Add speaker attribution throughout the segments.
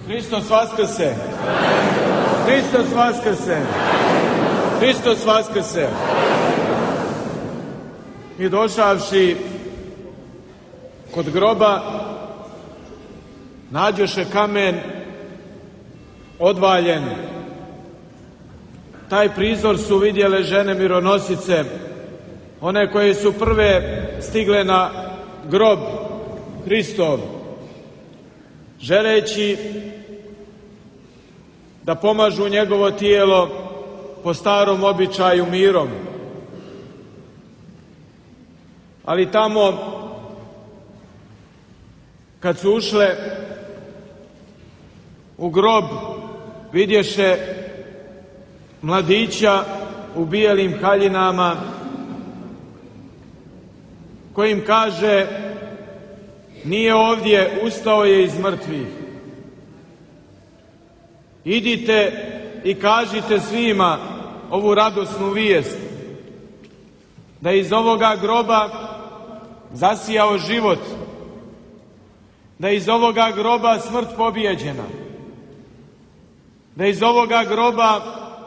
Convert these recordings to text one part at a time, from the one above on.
Speaker 1: Hristos vaskrse! Hristos vaskrse! Hristos vaskrse! I došavši kod groba, nađoše kamen odvaljen. Taj prizor su vidjele žene mironosice, one koje su prve stigle na grob Hristov, želeći da pomažu njegovo tijelo po starom običaju mirom. Ali tamo, kad su ušle u grob, vidješe mladića u bijelim haljinama, kojim kaže: nije ovdje, ustao je iz mrtvih. Idite i kažite svima ovu radosnu vijest, da iz ovoga groba zasijao život, da iz ovoga groba smrt pobijeđena, da iz ovoga groba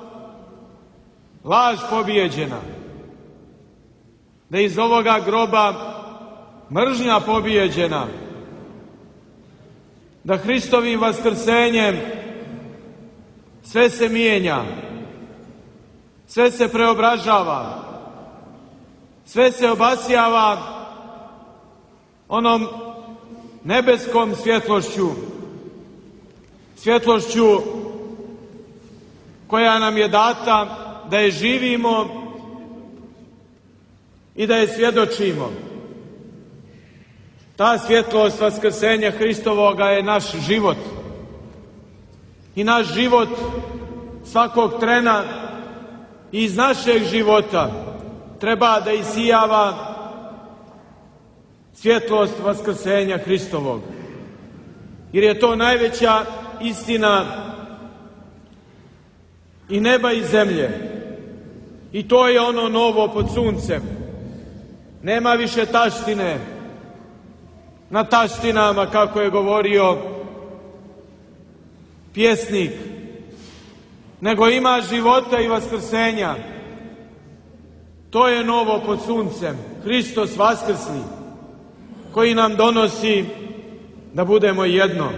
Speaker 1: laž pobijeđena, da iz ovoga groba mržnja pobijeđena, da Hristovim vaskrsenjem sve se mijenja, sve se preobražava, sve se obasjava onom nebeskom svjetlošću, svjetlošću koja nam je data da je živimo i da je svjedočimo. Ta svjetlost vaskrsenja Hristovoga je naš život. I naš život svakog trena iz našeg života treba da isijava svjetlost vaskrsenja Hristovog. Jer je to najveća istina i neba i zemlje. I to je ono novo pod suncem. Nema više taštine na taštinama, kako je govorio pjesnik, nego ima života i vaskrsenja. To je novo pod suncem, Hristos vaskrsni, koji nam donosi da budemo jedno.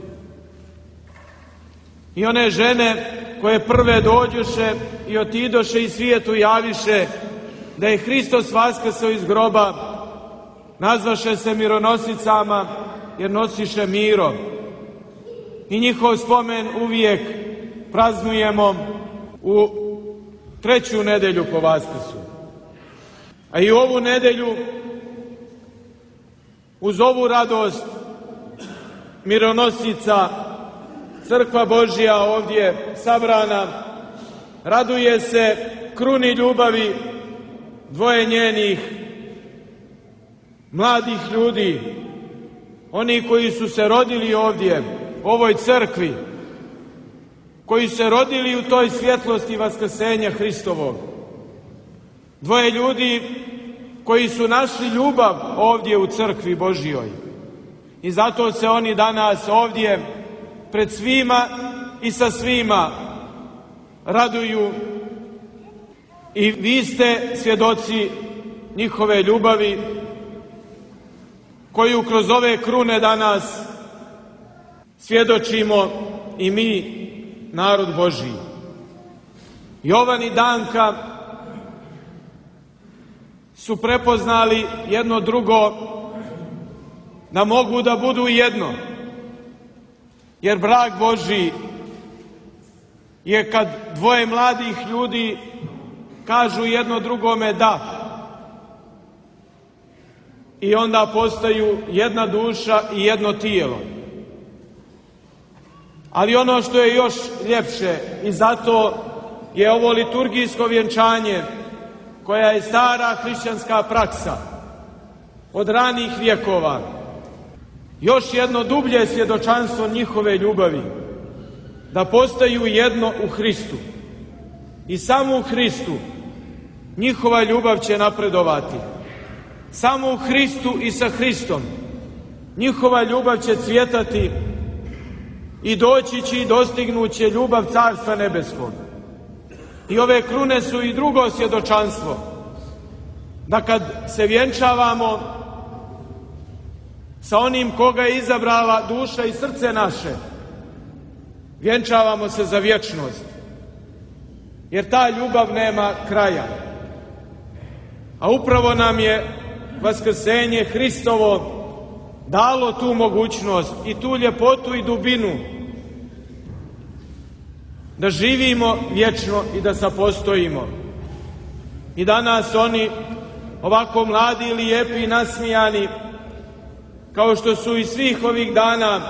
Speaker 1: I one žene koje prve dođoše i otidoše i svijetu javiše da je Hristos vaskrsao iz groba, nazvaše se mironosicama jer nosiše miro. I njihov spomen uvijek praznujemo u 3. nedelju po Vaskrsu. A i ovu nedelju, uz ovu radost mironosica, Crkva Božja ovdje sabrana raduje se kruni ljubavi dvoje njenih mladih ljudi, oni koji su se rodili ovdje u ovoj crkvi, koji su se rodili u toj svjetlosti vaskrsenja Hristovog. Dvoje ljudi koji su našli ljubav ovdje u crkvi Božjoj. I zato se oni danas ovdje pred svima i sa svima raduju. I vi ste svjedoci njihove ljubavi koju kroz ove krune danas svjedočimo i mi, narod Božji. Jovan i Danka su prepoznali jedno drugo, da mogu da budu jedno. Jer brak Božji je kad dvoje mladih ljudi kažu jedno drugome da. I onda postaju jedna duša i jedno tijelo. Ali ono što je još ljepše, i zato je ovo liturgijsko vjenčanje, koja je stara hrišćanska praksa od ranih vjekova, još jedno dublje svjedočanstvo njihove ljubavi, da postaju jedno u Hristu. I samo u Hristu njihova ljubav će napredovati. Samo u Hristu i sa Hristom njihova ljubav će cvjetati i doći će i dostignuće ljubav Carstva nebeskog. I ove krune su i drugo svjedočanstvo, da kad se vjenčavamo sa onim koga je izabrala duša i srce naše, vjenčavamo se za vječnost, jer ta ljubav nema kraja. A upravo nam je vaskrsenje Hristovo dalo tu mogućnost i tu ljepotu i dubinu da živimo vječno i da sapostojimo. I danas oni, ovako mladi, lijepi i nasmijani, kao što su i svih ovih dana,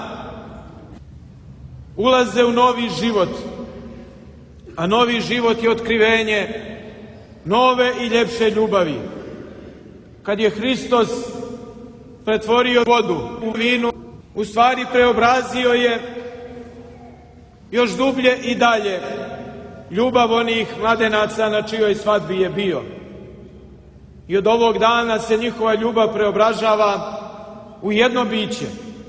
Speaker 1: ulaze u novi život. A novi život je otkrivenje nove i ljepše ljubavi. Kad je Hristos pretvorio vodu u vino, u stvari preobrazio je još dublje i dalje ljubav onih mladenaca na čijoj svadbi je bio. I od ovog dana se njihova ljubav preobražava u jedno biće.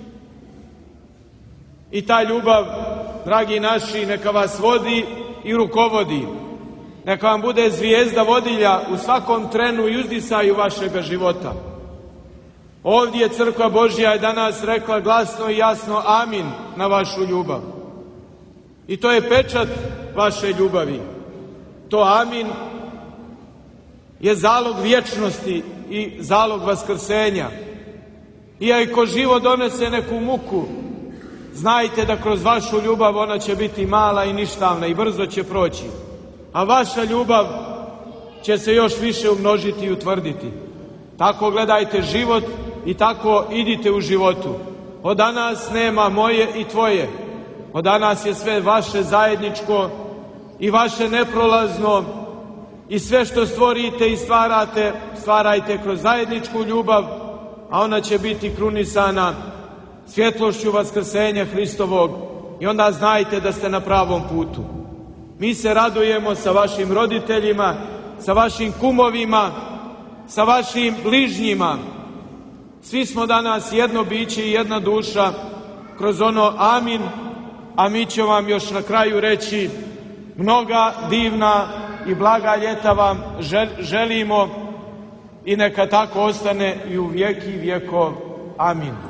Speaker 1: I ta ljubav, dragi naši, neka vas vodi i rukovodi. Neka vam bude zvijezda vodilja u svakom trenu i uzdisaju vašega života. Ovdje Crkva Božja je danas rekla glasno i jasno amin na vašu ljubav. I to je pečat vaše ljubavi. To amin je zalog vječnosti i zalog vaskrsenja. Iako život donese neku muku, znajte da kroz vašu ljubav ona će biti mala i ništavna i brzo će proći. A vaša ljubav će se još više umnožiti i utvrditi. Tako gledajte život i tako idite u životu. Od danas nema moje i tvoje. Od danas je sve vaše zajedničko i vaše neprolazno i sve što stvorite i stvarate, stvarajte kroz zajedničku ljubav, a ona će biti krunisana svjetlošću vaskrsenja Hristovog i onda znajte da ste na pravom putu. Mi se radujemo sa vašim roditeljima, sa vašim kumovima, sa vašim bližnjima. Svi smo danas jedno biće i jedna duša kroz ono amin, a mi ćemo vam još na kraju reći mnoga divna i blaga ljeta vam želimo i neka tako ostane i u vijeki vjekov. Amin.